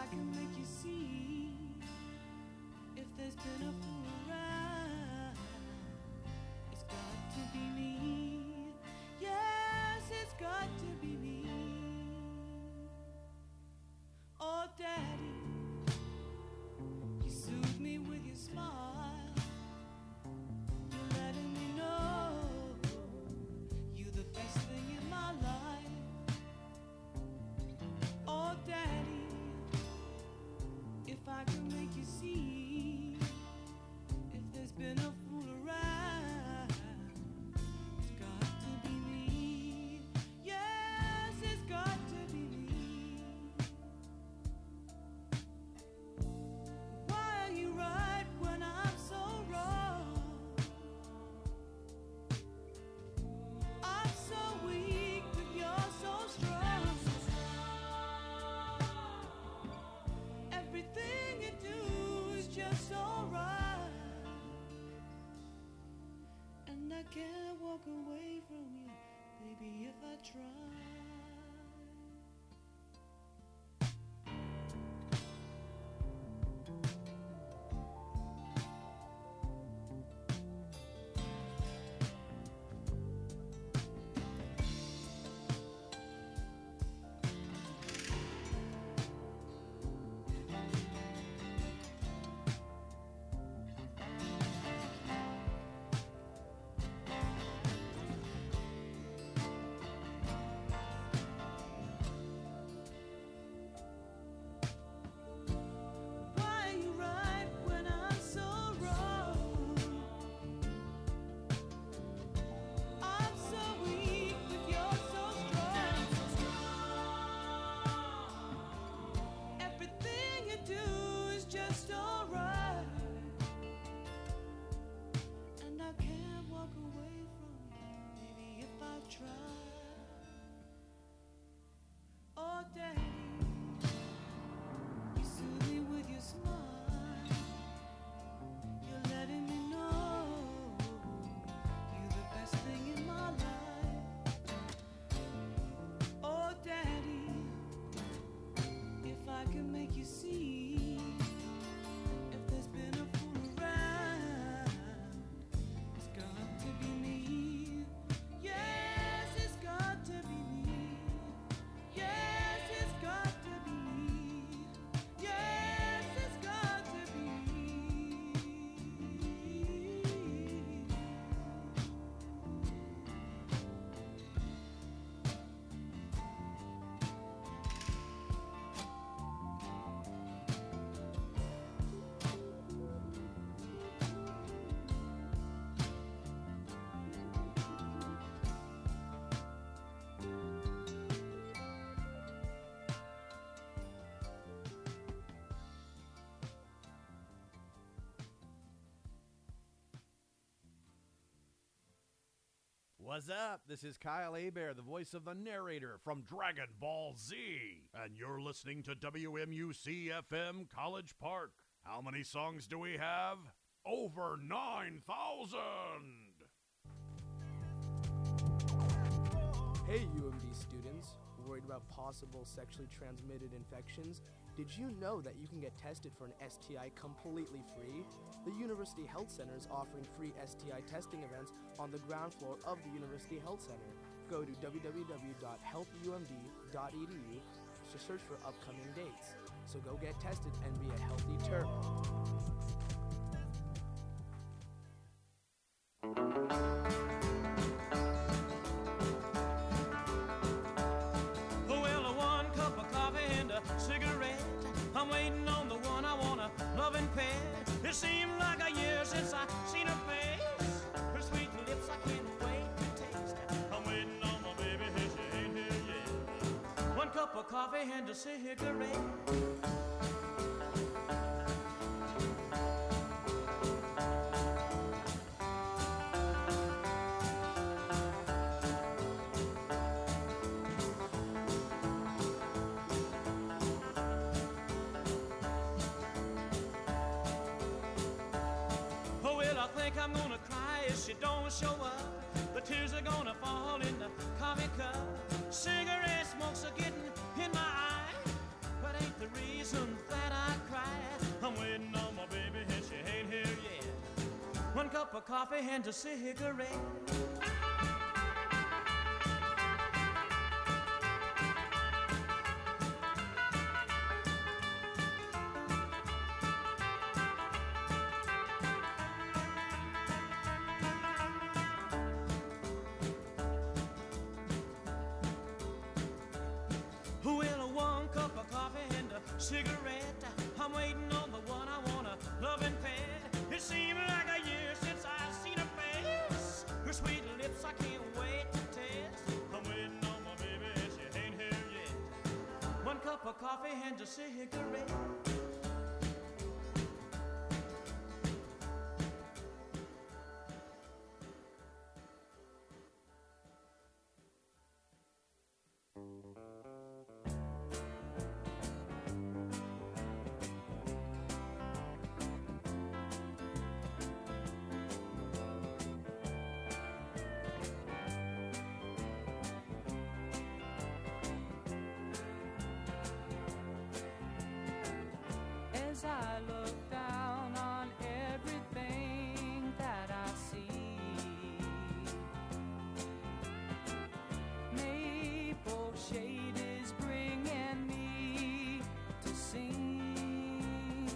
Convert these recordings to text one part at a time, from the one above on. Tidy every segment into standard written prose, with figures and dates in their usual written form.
I can make you see, if there's been a fool around, it's got to be me. Yes, it's got to be me. Oh, Daddy, you soothe me with your smile. You're letting me know you're the best thing in my life. Oh, Daddy, if I can make you see, if there's been a fool around, it's got to be me. Yes, it's got to be me. Why are you right when I'm so wrong? I'm so weak, but you're so strong. Everything you do is just so right, and I can't walk away from you, baby, if I try. Why are you right when I'm so wrong? I'm so weak, but you're so strong. Everything you do is just alright, and I can't walk away from you, baby, if I try. Oh, Daddy, you soothe me with your smile. You're letting me know you're the best thing in my life. Oh, Daddy, if I can make you see, if there's been a fool around, it's got to be me. Yes, it's got to be me. Yes, it's got to be me. Yes, it's got to be me. What's up? This is Kyle Hebert, the voice of the narrator from Dragon Ball Z. And you're listening to WMUC-FM College Park. How many songs do we have? Over 9,000! Hey UMD students, worried about possible sexually transmitted infections? Did you know that you can get tested for an STI completely free? The University Health Center is offering free STI testing events on the ground floor of the University Health Center. Go to www.healthumd.edu to search for upcoming dates. So go get tested and be a healthy terp. Cigarette, I'm waiting on the one I wanna love and pet. It seems like a year since I seen her face. Her sweet lips I can't wait to taste. I'm waiting on my baby, hey, she ain't here yet. One cup of coffee and a cigarette. I think I'm gonna cry if she don't show up. The tears are gonna fall in the coffee cup. Cigarette smoke's a getting in my eye, but ain't the reason one cup of coffee and a cigarette. Well, one cup of coffee and a cigarette. I'm waiting on the one I wanna love and pet. It seems like a year since I've seen her face. Her sweet lips I can't wait to taste. I'm waiting on my baby, she ain't here yet. One cup of coffee and a cigarette. As I look down on everything that I see, maple shade is bringing me to sing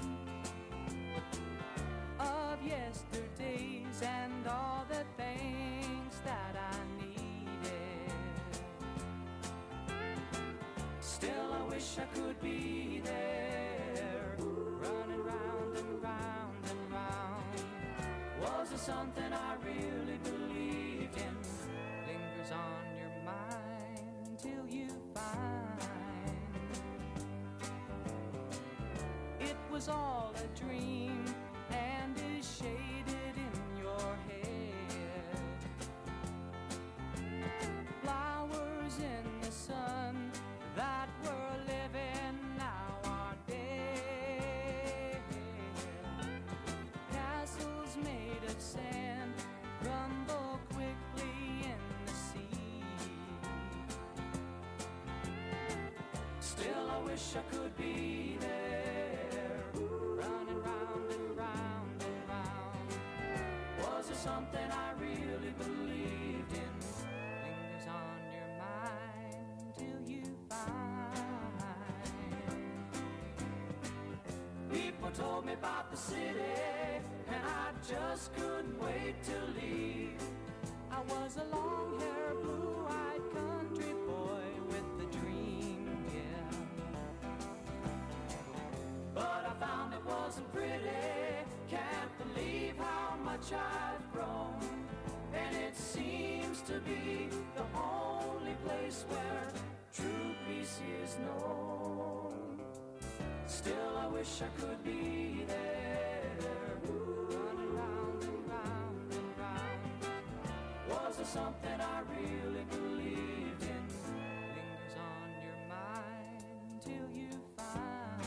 of yesterdays and all the things that I needed. Still I wish I could be there, running round and round and round. Was it something I really believed in? Lingers on your mind till you find it was all a dream and is shaded in your head. Flowers in the sun that were living now are dead. Castles made of sand crumble quickly in the sea. Still I wish I could be there, running round and round and round. Was it something I really believed in? Lingers on your mind till you find. People told me about the city, and I just couldn't wait to leave. I was a long-haired, blue-eyed country boy with a dream, yeah. But I found it wasn't pretty. Can't believe how much I've grown. And it seems to be the only place where true peace is known. Still I wish I could be there, running round and round and round. Was there something I really believed in? Lingers on your mind till you find.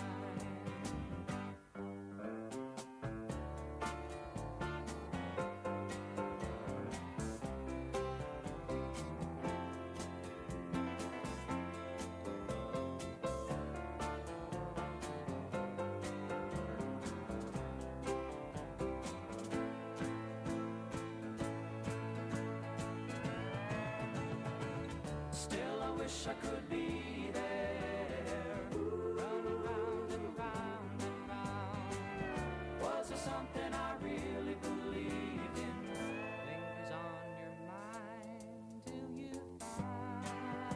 Still I wish I could be there, running round and round and round. Was there something I really believed in? Lingers on your mind till you find.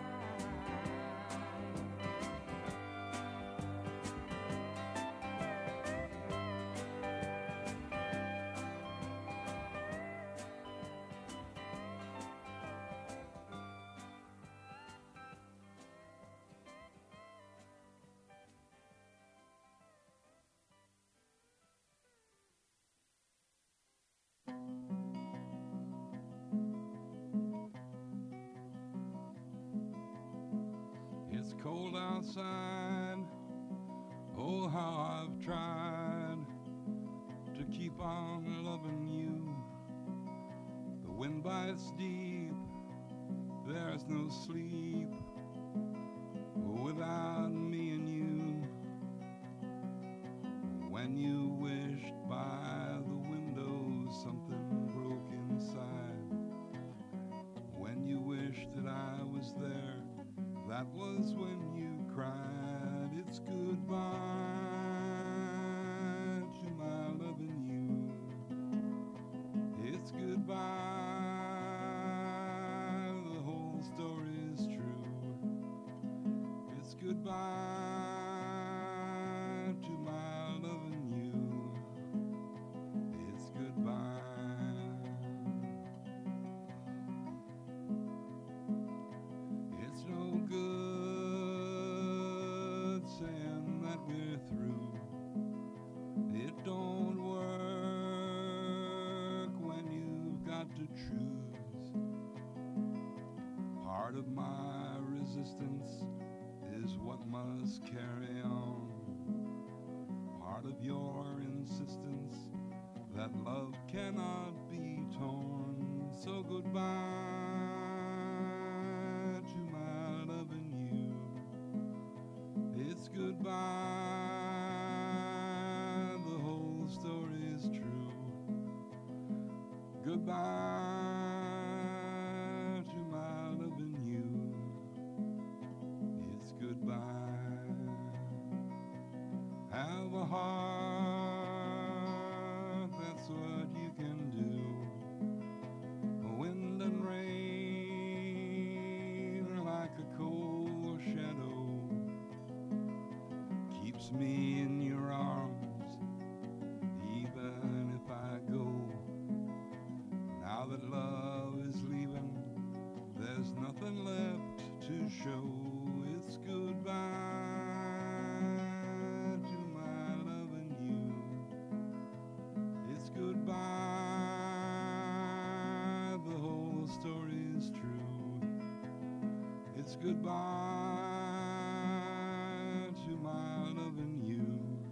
It's cold outside. Oh, how I've tried to keep on loving you. The wind bites deep. There's no sleep without me and you. When you wished by the window was there. That was when you cried. It's goodbye to my loving you. It's goodbye, the whole story is true. It's goodbye to my loving you. It's goodbye. It's no good saying that we're through. It don't work when you've got to choose. Part of my resistance is what must carry on. Part of your insistence that love cannot be torn. So goodbye to my loving you. It's goodbye, the whole story is true. Goodbye to my loving you. It's goodbye. Have a heart, that's what you can do. Wind and rain like a cold shadow keeps me in your arms, even if I go. Now that love is leaving, there's nothing left to show. It's goodbye to my loving you. It's goodbye, the whole story is true. It's goodbye to my loving you.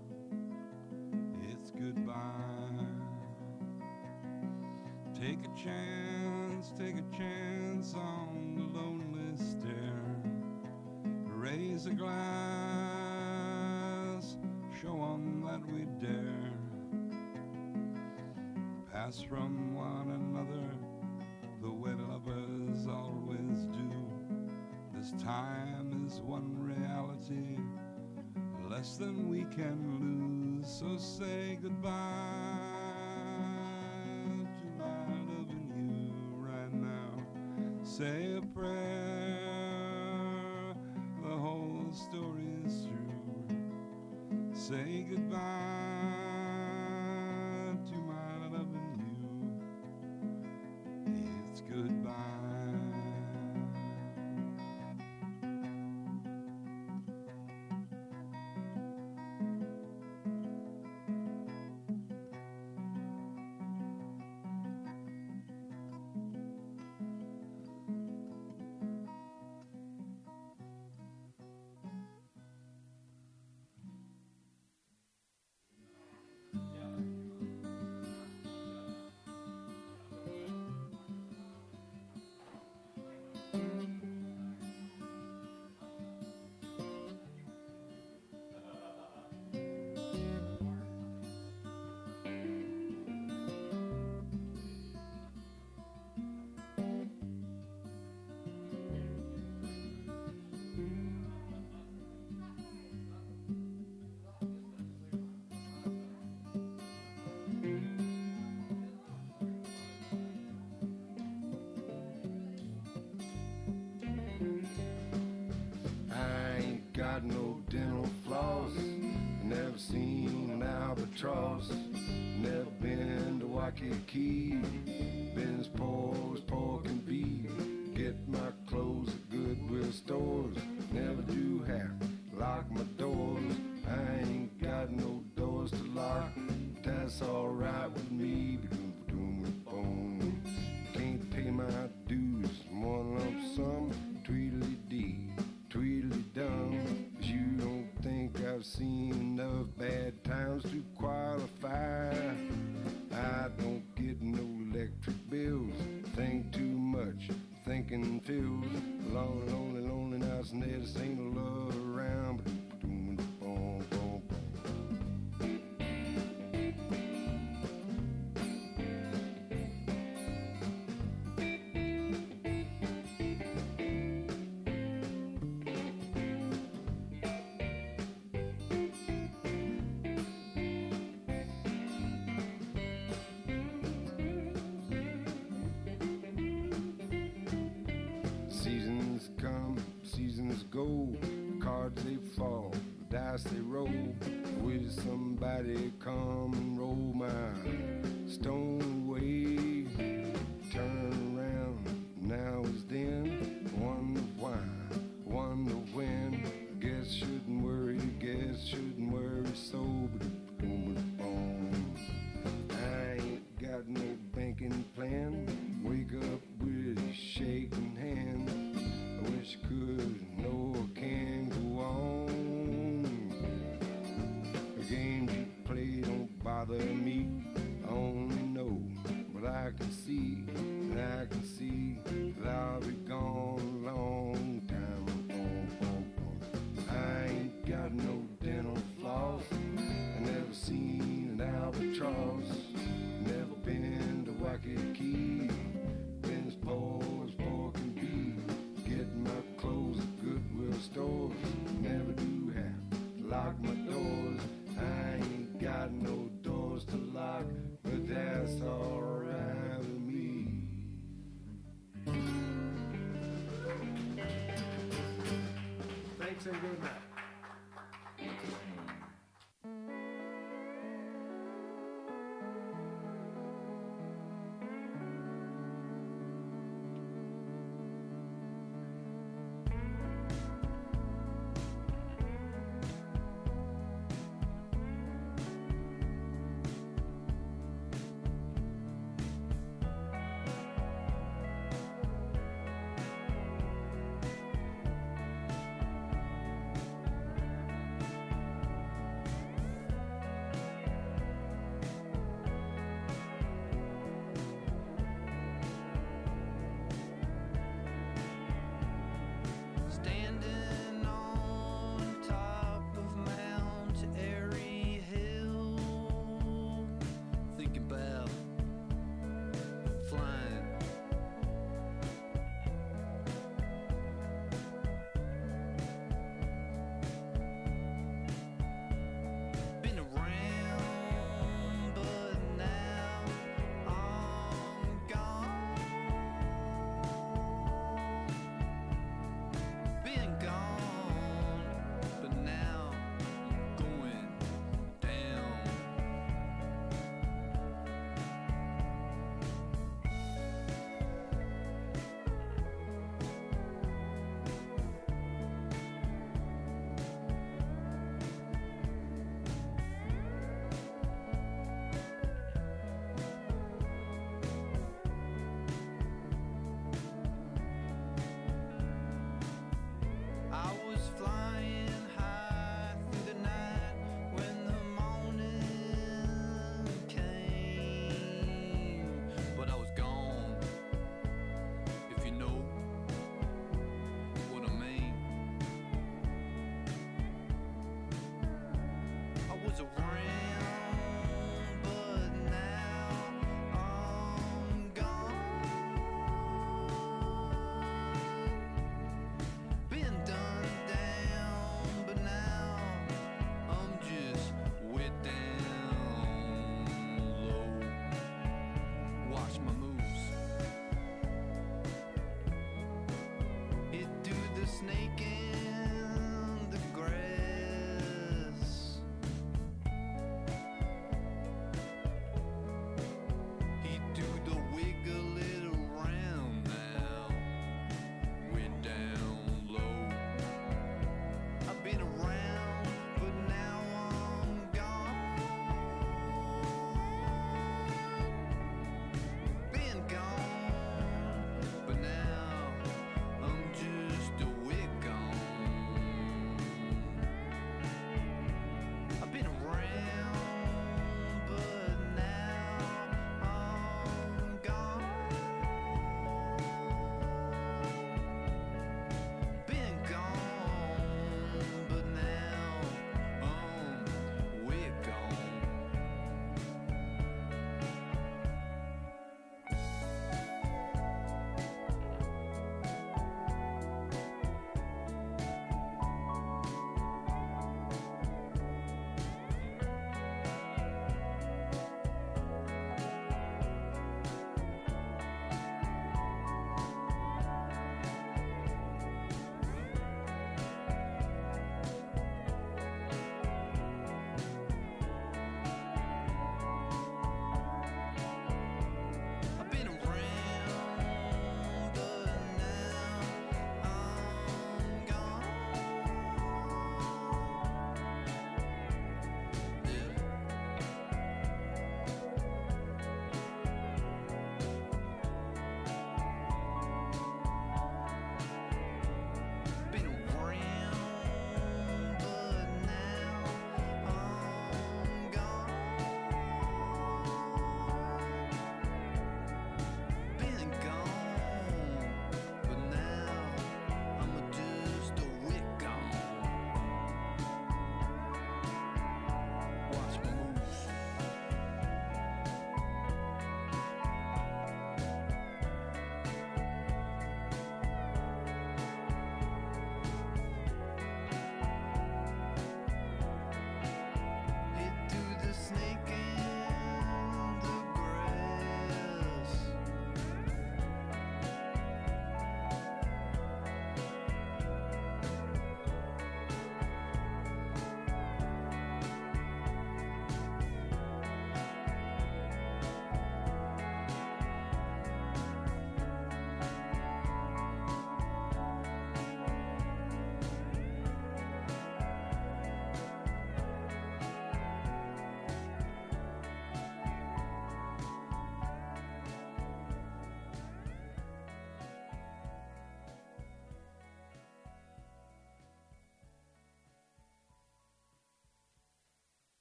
It's goodbye. Take a chance on the lonely stair. Raise a glass, show 'em that we dare. Pass from one another the way lovers always do. This time is one reality, less than we can lose. So say goodbye to my loving you right now. Say a prayer, the whole story is through. Say goodbye to my loving you. It's goodbye. Got no dental floss, never seen an albatross, never been to Waikiki, been as poor as pork and beef. Get my clothes at Goodwill stores, never do have lock my doors. I ain't got no doors to lock, that's alright with me. Boom, can't pay my dues, one lump sum, tweedledee, tweedledum. You don't think I've seen enough bad times to qualify? I don't get no electric bills, think too much, thinking feels lonely, lonely, lonely nights, and there just ain't no love around. Boom, boom, boom. go, cards they fall, dice they roll. Wish somebody come and roll my stone away. Turn around, now is then. Wonder why, wonder when. Guess shouldn't worry, guess shouldn't worry so. I ain't got no banking plan. Wake up with a shaking hand. I wish I could, no I can't go on. The games you play don't bother me. I only know what I can see, and I can see that I'll be gone a long time. I ain't got no dental floss. I never seen an albatross. Never been to Waikiki. Been as poor can be. Getting my clothes at Goodwill stores. Never do have to lock my doors. I ain't got no doors to lock, but that's alright with me. Thanks and good night.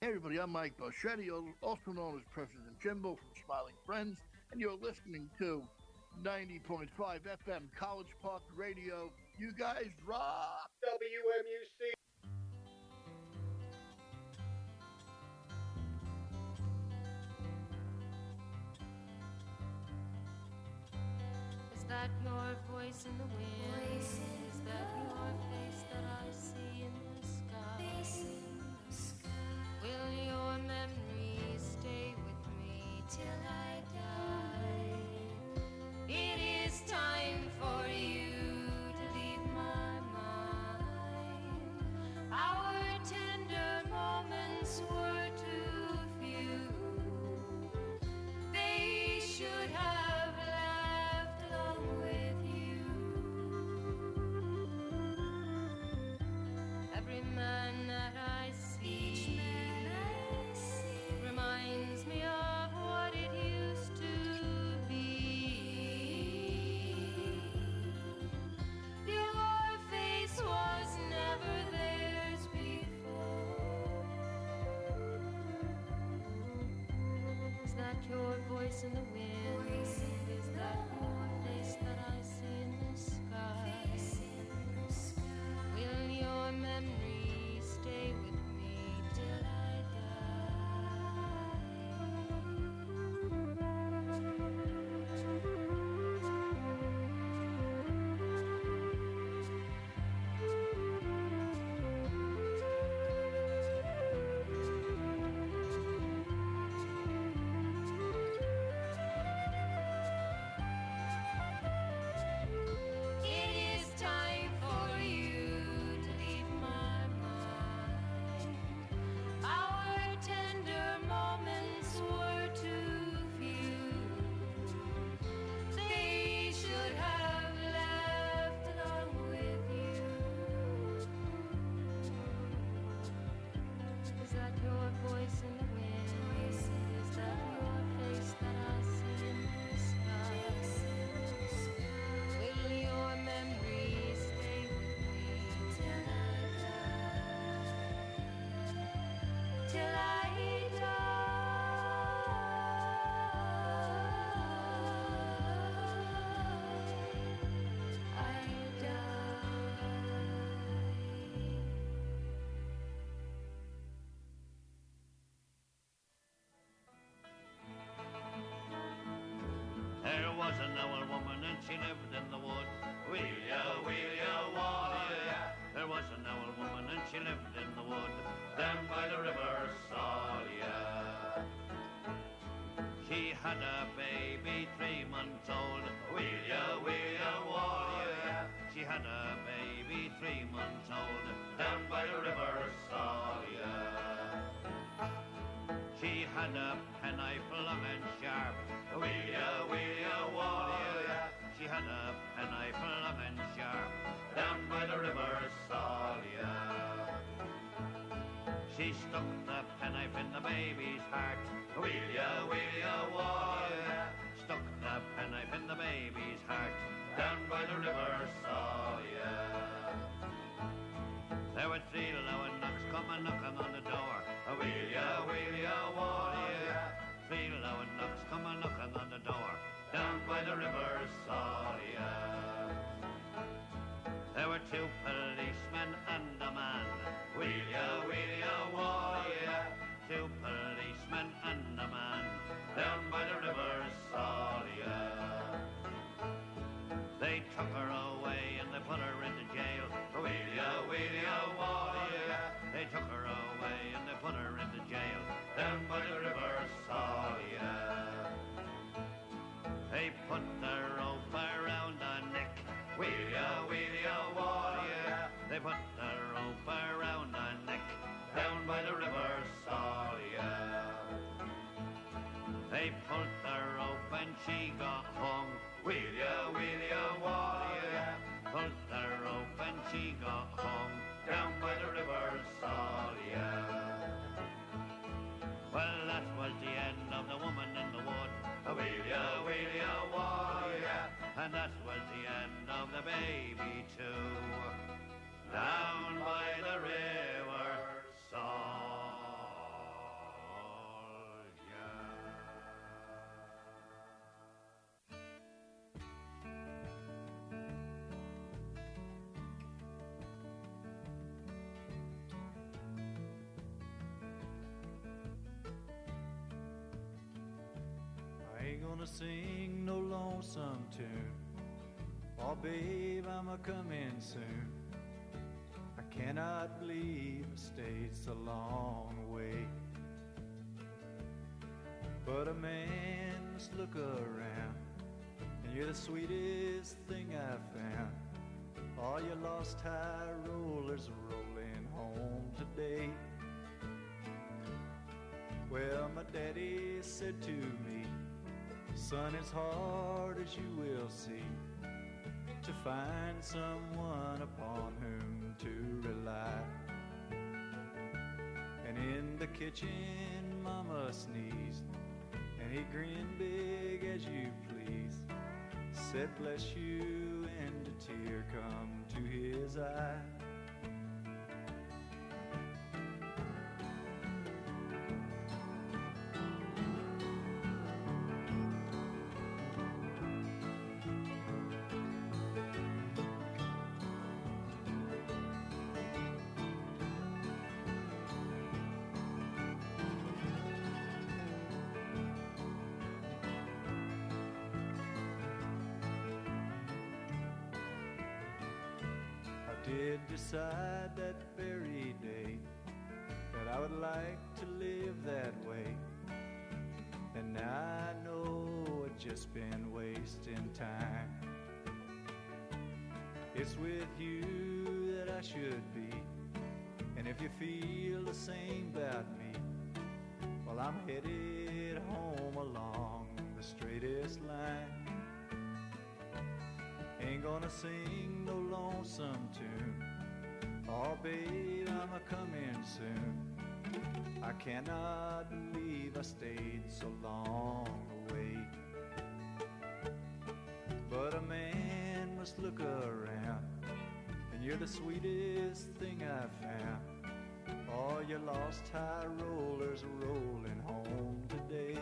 Hey everybody, I'm Mike Boschetti, also known as President Jimbo from Smiling Friends, and you're listening to 90.5 FM College Park Radio. You guys rock! WMUC! Is that your voice in the wind? Is that your face that I see in the sky? Will your memory stay with me till I die? It is time for you to leave my mind. Our tender moments were too few. They should have laughed along with you. Every man that I see reminds me of what it used to be. Your face was never theirs before. Is that your voice in the wind? Is that your face that I see in the sky? Will your memory stay with me till I It is time for you to leave my mind. Our tender moments were too few. They should have laughed along with you. Is that your voice in the wind? Is that your face that I see in the sky? Will your memory stay with me till I die? Till I There was an old woman and she lived in the wood. Will ya, want ya? There was an old woman and she lived in the wood, down by the river Salia. She had a baby 3 months old. Will ya, want ya? She had a baby 3 months old, down by the river Salia. She had a penknife long and sharp. Will ya, want ya? She had a penknife long and sharp, down by the river Salia. She stuck the penknife in the baby's heart. Will ya, want ya? Stuck the penknife in the baby's heart, down by the river Salia. There were 3 low knocks coming knocking on the door. Will ya, want ya? 3 low knocks coming knocking on the door, down by the river Salia. There were 2 policemen and a man. Will ya, want ya? 2 policemen and a man, down by the river Salia. They took her away and they put her into jail. Will ya, want ya? They took her away and they put her into jail, down by the river Salia. They put the rope around her neck. Will ya, want ya? They put the rope around her neck, down by the river Salia. They pulled the rope and she got hung. Will ya, want ya? Pulled the rope and she got hung, down by the river Salia. Well, that was the end of the woman in the wood. Will ya, want ya? And that was the end of the baby too, down by the river Salia. sing no lonesome tune. Oh, babe, I'm a-coming soon. I cannot believe the state's a long way. But a man must look around, and you're the sweetest thing I've found. All your lost high rollers are rolling home today. Well, my daddy said to me, son, it's hard as you will see to find someone upon whom to rely. And in the kitchen, Mama sneezed, and he grinned big as you please. Said, bless you, and a tear come to his eye. Did decide that very day that I would like to live that way. And now I know I've just been wasting time. It's with you that I should be, and if you feel the same about me, well, I'm headed home along the straightest line. Ain't gonna sing no lonesome tune. Oh, babe, I'm a-coming soon. I cannot believe I stayed so long away. But a man must look around, and you're the sweetest thing I've found. All your lost high rollers are rolling home today.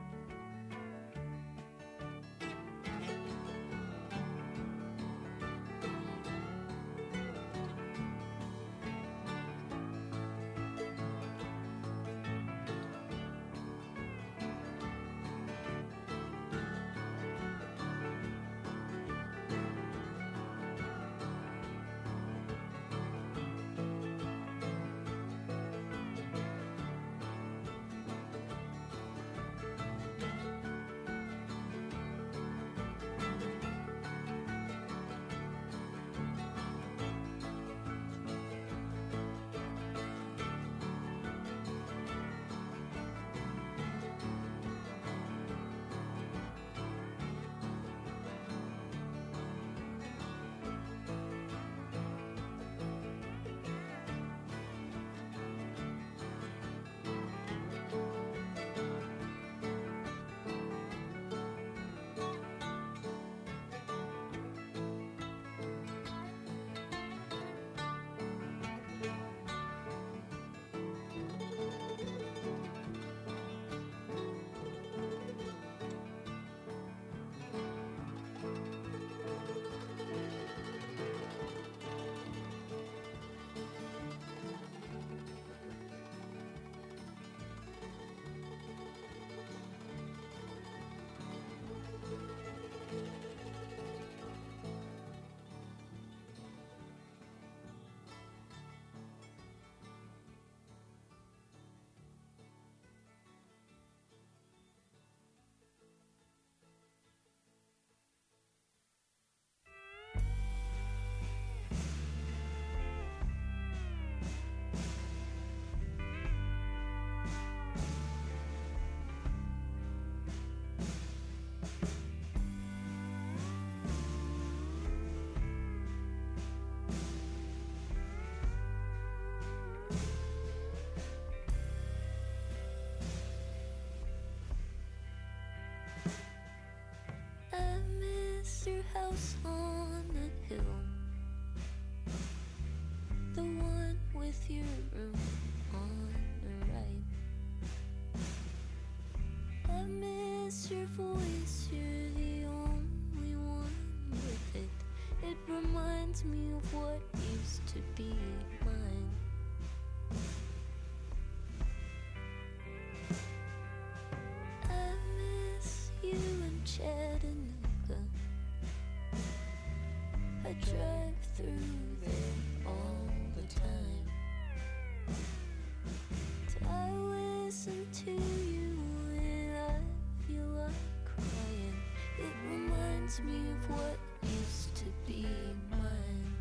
Your house on the hill, the one with your room on the right. I miss your voice, you're the only one with it. It reminds me of what used to be mine. I miss you and through there all the time. I listen to you when I feel like crying. It reminds me of what used to be mine.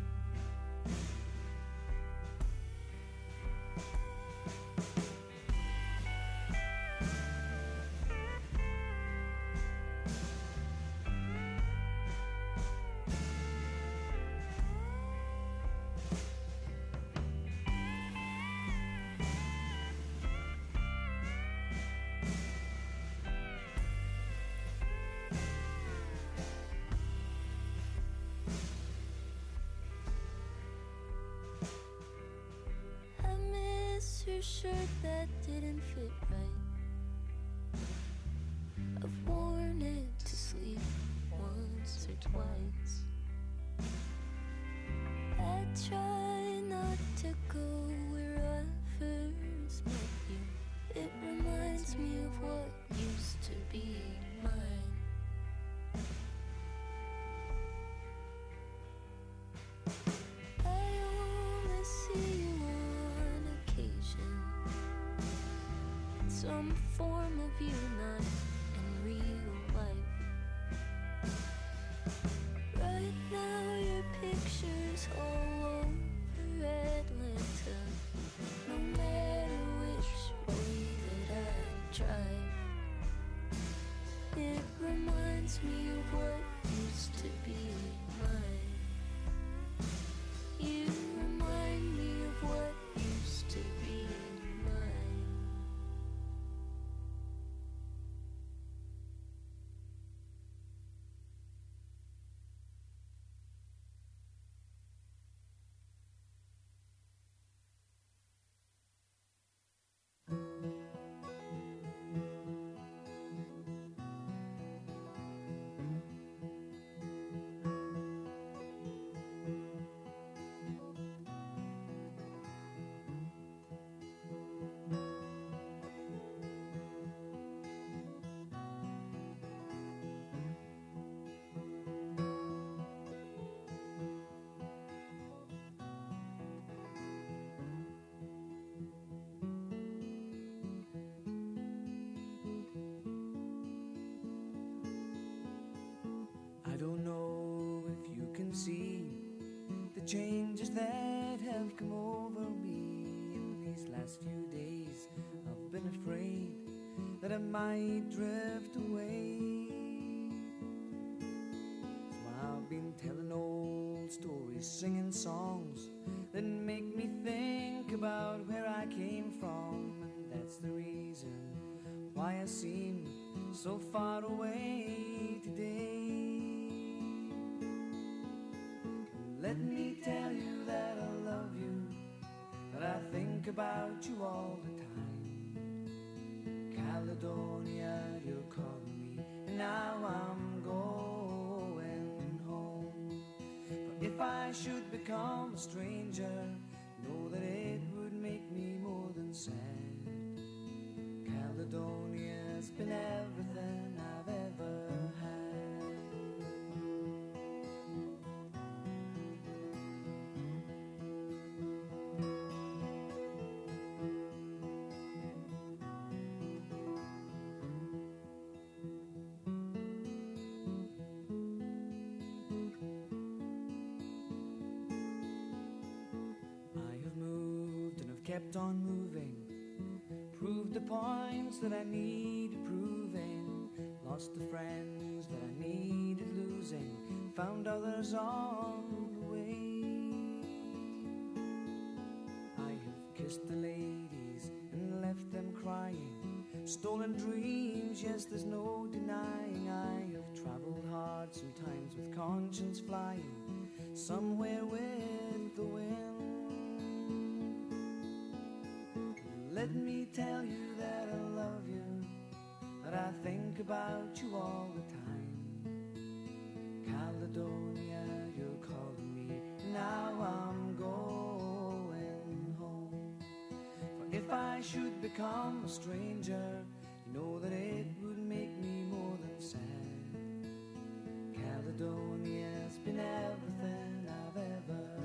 Her shirt that didn't fit right. I've worn it to sleep once or twice. I try not to go where I first met you. It reminds me of what used to be mine. I only see you on occasion, some form of you, not in real life. Right now your picture's all over Atlanta. No matter which way that I drive, it reminds me of what used to be mine. You remind me of what used to be mine. I don't know if you can see the changes that have come over me in these last few days. I've been afraid that I might drift away. So I've been telling old stories, singing songs that make me think about where I came from. And that's the reason why I seem so far away today. Let me tell you that I love you, that I think about you all the time. Caledonia, you're calling me, and now I'm going home. For if I should become a stranger, know that it would make me more than sad. Caledonia's been everything I've ever had. Kept on moving, proved the points that I needed proving, lost the friends that I needed losing, found others on the way. I have kissed the ladies and left them crying, stolen dreams, yes, there's no denying. I have traveled hard, sometimes with conscience flying, somewhere with the wind. Let me tell you that I love you, that I think about you all the time. Caledonia, you're calling me, now I'm going home. For if I should become a stranger, you know that it would make me more than sad. Caledonia's been everything I've ever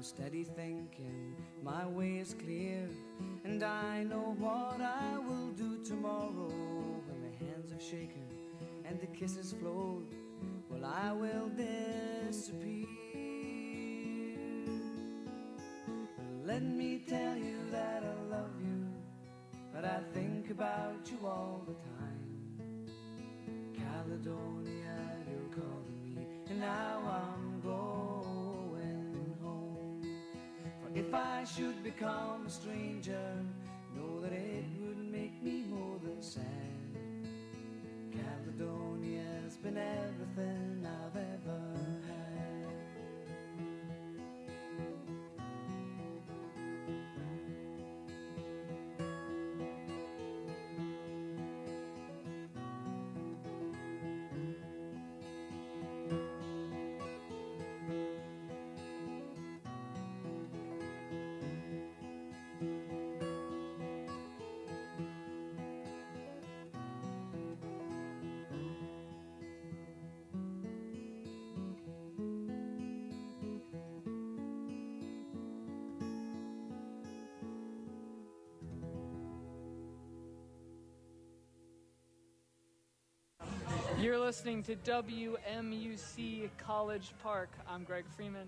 steady thinking, my way is clear, and I know what I will do tomorrow. When the hands have shaken and the kisses flowed, well, I will disappear. Let me tell you that I love you, but I think about you all the time. Caledonia, you're calling me, and now I'm going home. For if I should become a stranger, know that it would make me more than sad. Caledonia's been everything I've ever had. You're listening to WMUC College Park. I'm Greg Freeman.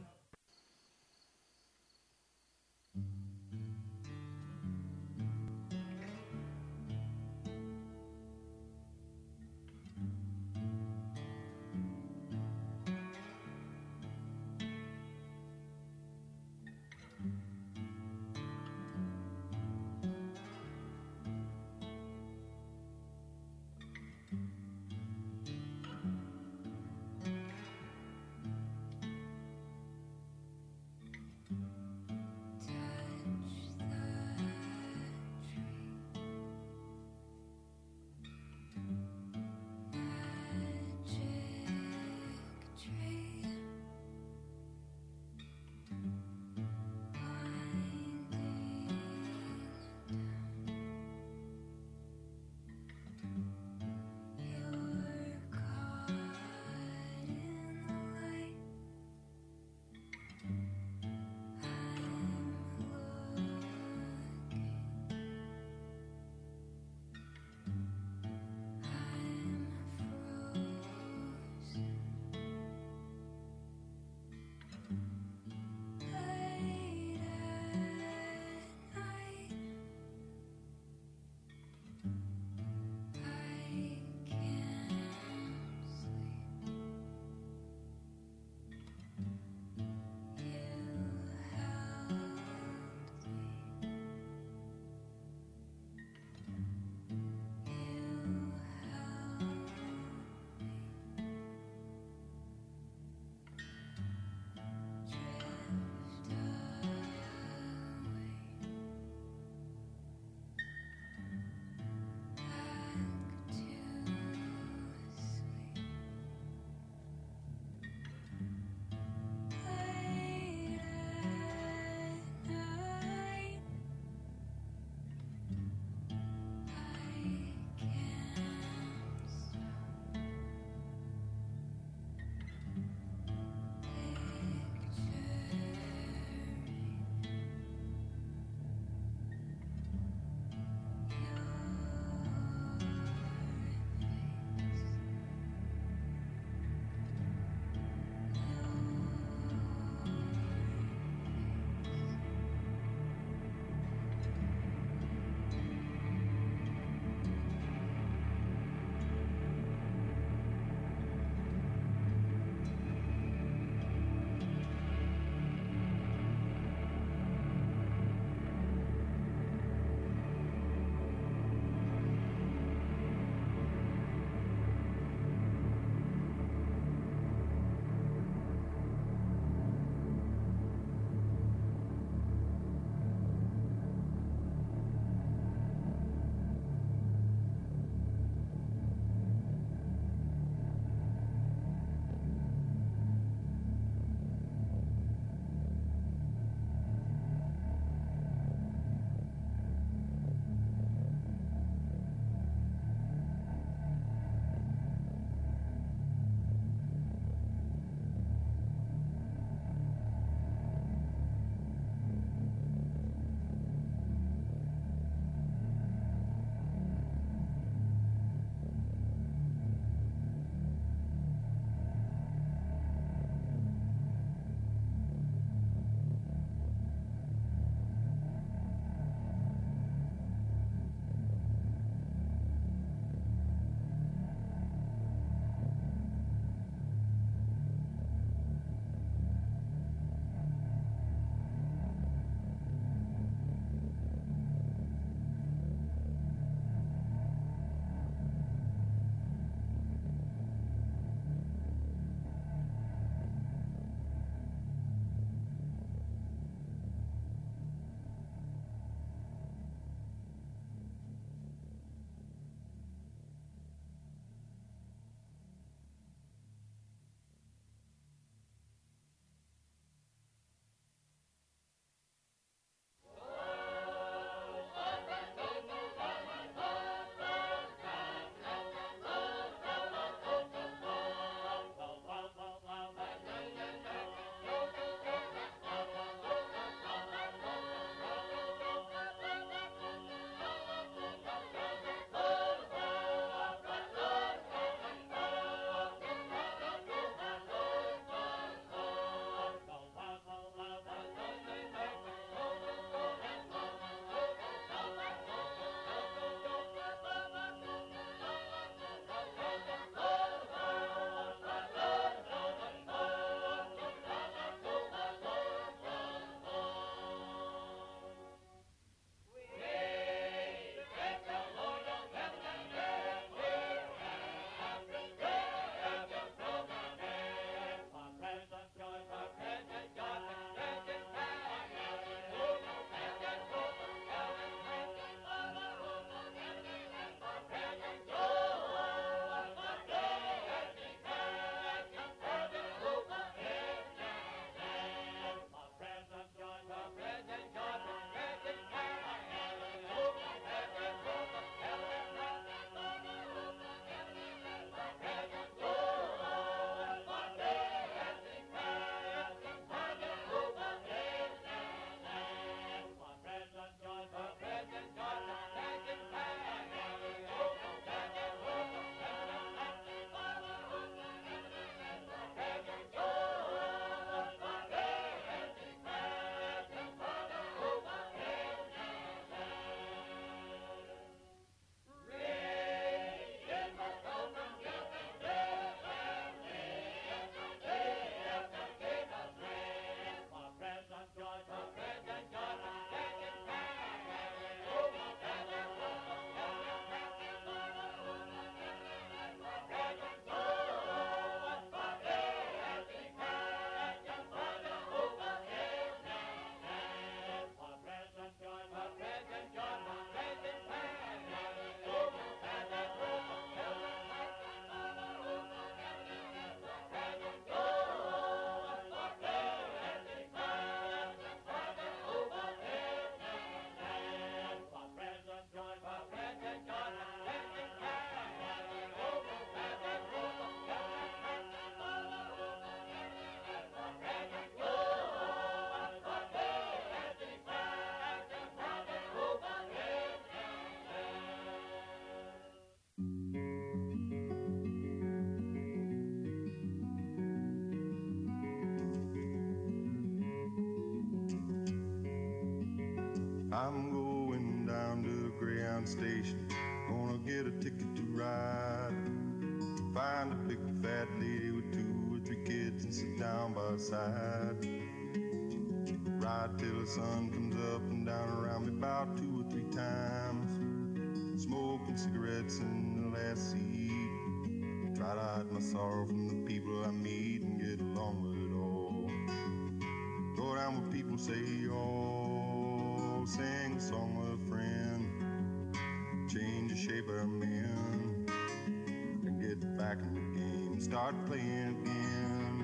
I'm going down to Greyhound Station, gonna get a ticket to ride. Find a big fat lady with 2 or 3 kids and sit down by her side. Ride till the sun comes up and down around me about 2 or 3 times. Smoking cigarettes in the last seat. Try to hide my sorrow from the people I meet and get along with it all. Go down where people say, oh, sing a song with a friend. Change the shape of a man and get back in the game. Start playing again.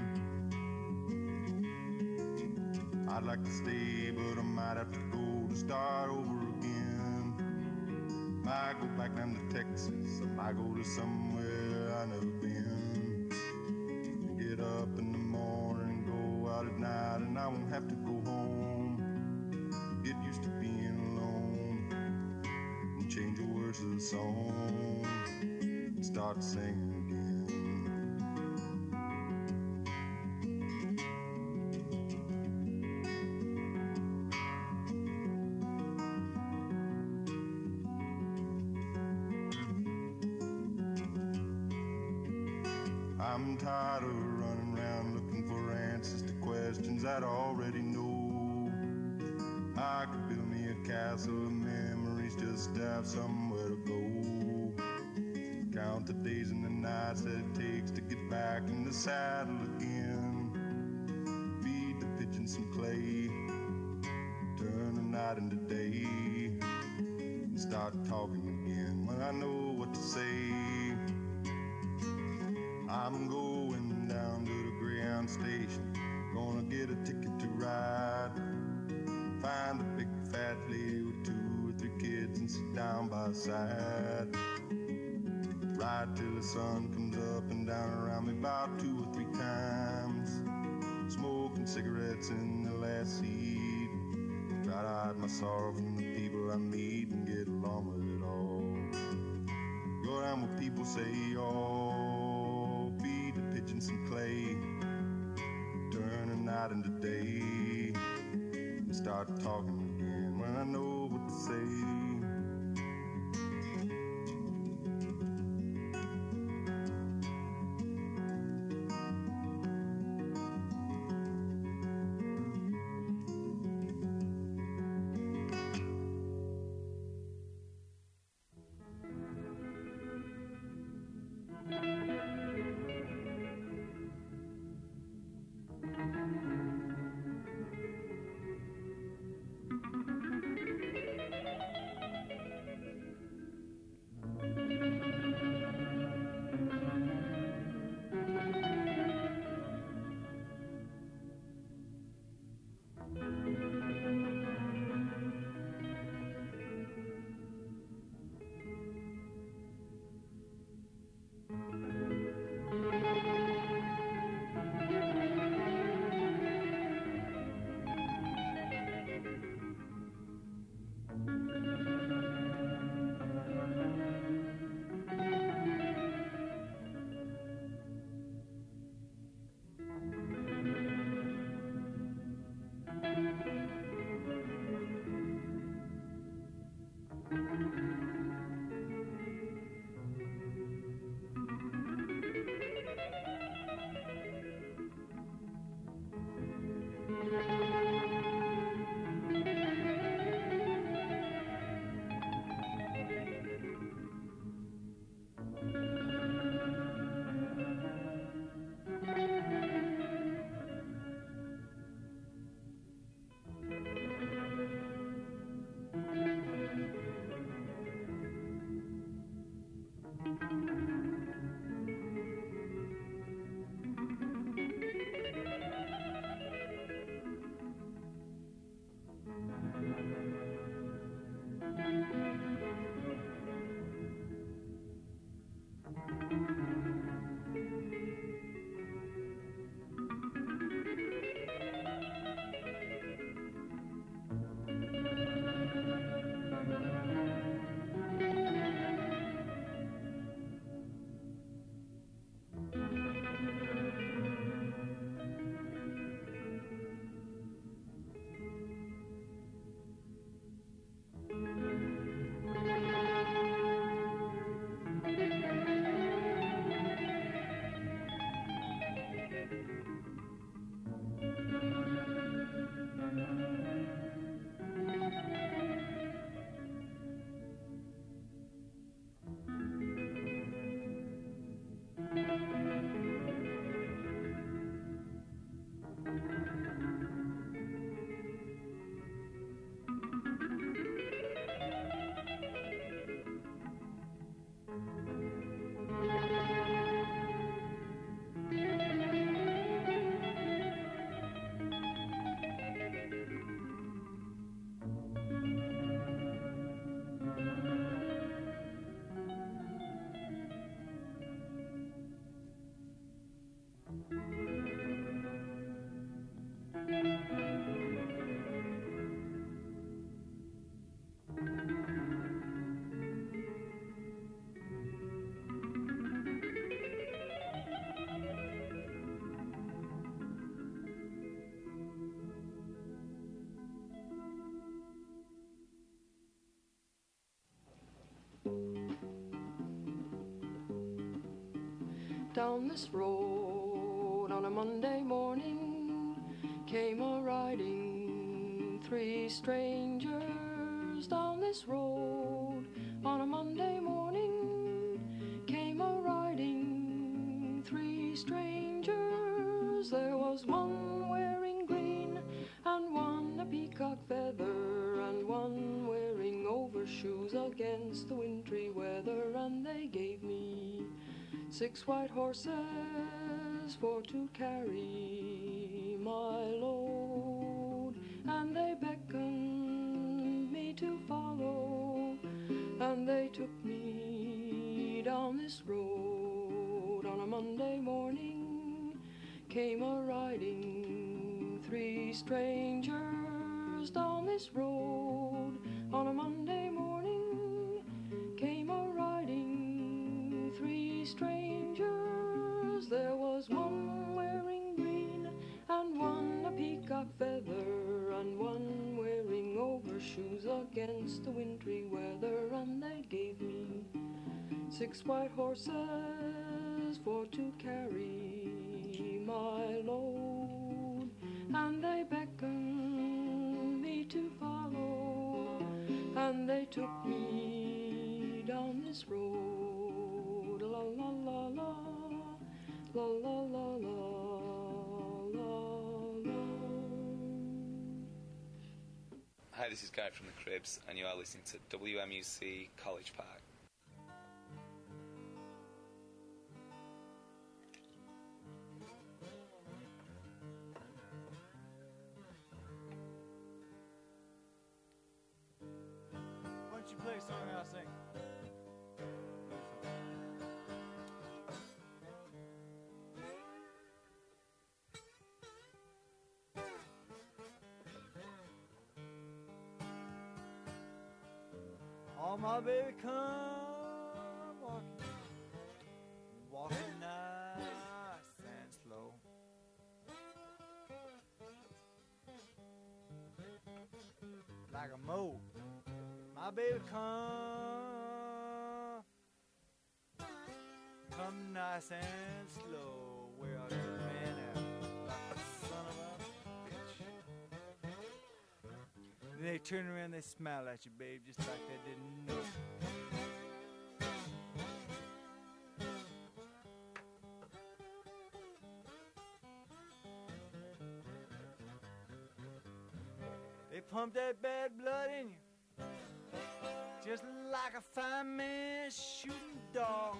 I'd like to stay, but I might have to go to start over again. Might go back down to Texas, I might go to somewhere I've never been. Get up in the morning, go out at night, and I won't have to go home. Get used to being alone, and change the words of the song, and start singing again. I'm tired of running around looking for answers to questions I'd already know. I could build me a castle of memories just to have somewhere to go. Count the days and the nights that it takes to get back in the saddle again. Feed the pigeons some clay, turn the night into day, and start talking again when I know what to say. I'm going down to the Greyhound Station, gonna get a ticket to ride. Find a big fat lady with 2 or 3 kids and sit down by her side. Ride till the sun comes up and down around me about 2 or 3 times. Smoking cigarettes in the last seat. Try to hide my sorrow from the people I meet and get along with it all. Go down where people say, oh, feed the pigeons some clay, turn the night into day, and start talking again when I know what to say. down this road on a Monday morning came a-riding three strangers. Down this road on a Monday morning came a-riding three strangers. There was one wearing green and one a peacock feather and one wearing overshoes against the wintry weather, and they gave me 6 white horses for to carry my load, and they beckoned me to follow, and they took me down this road on a Monday morning came a-riding three strangers. Down this road on a Monday morning came a-riding three strangers. There was one wearing green and one a peacock feather and one wearing overshoes against the wintry weather, and they gave me 6 white horses for to carry my load, and they beckoned me to follow, and they took me down this road. La la la la, la la la la, la. Hi, this is Guy from the Cribs, and you are listening to WMUC College Park. Why don't you play a song and I'll sing? Oh, my baby, come walking nice and slow. Like a moat. My baby, come nice and slow. Where are you, man? Like a son of a bitch. Then they turn around, they smile at you, babe, just like they didn't know. They pump that bad blood in you, just like a fine man shooting dogs.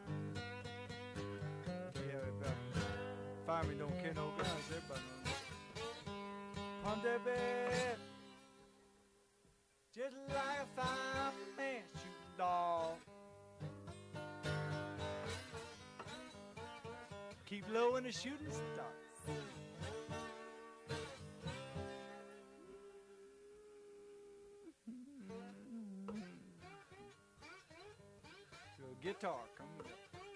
Yeah, firemen don't carry no guns, everybody knows. Pump that bad, just like a fine man shooting dogs. Keep low when the shooting starts. Guitar, come on.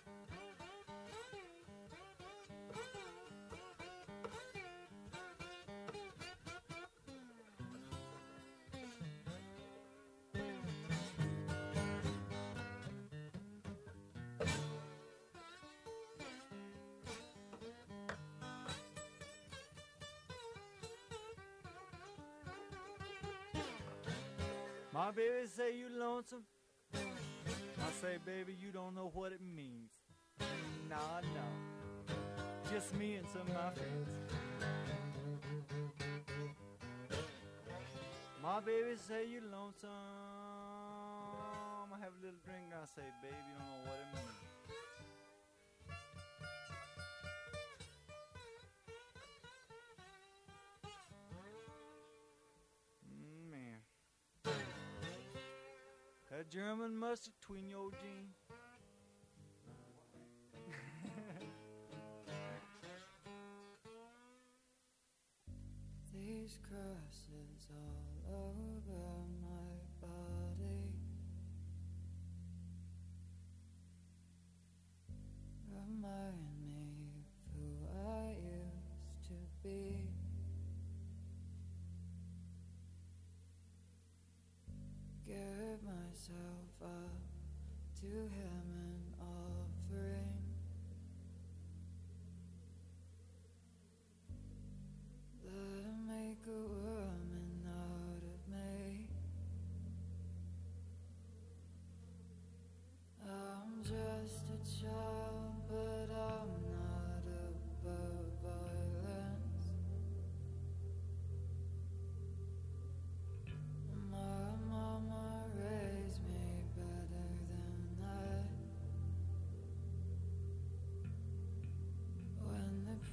My baby say you lonesome. I say, baby, you don't know what it means. Nah, no. Just me and some of my friends. My baby say you lonesome. I have a little drink. I say, baby, you don't know what it means. Man. That German mustard between your jeans. These crosses all over my body remind me of who I used to be. Give myself up to him and offering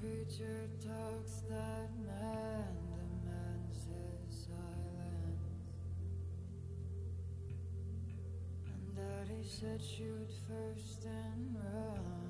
creature talks that man demands his silence, and that he said shoot first and run.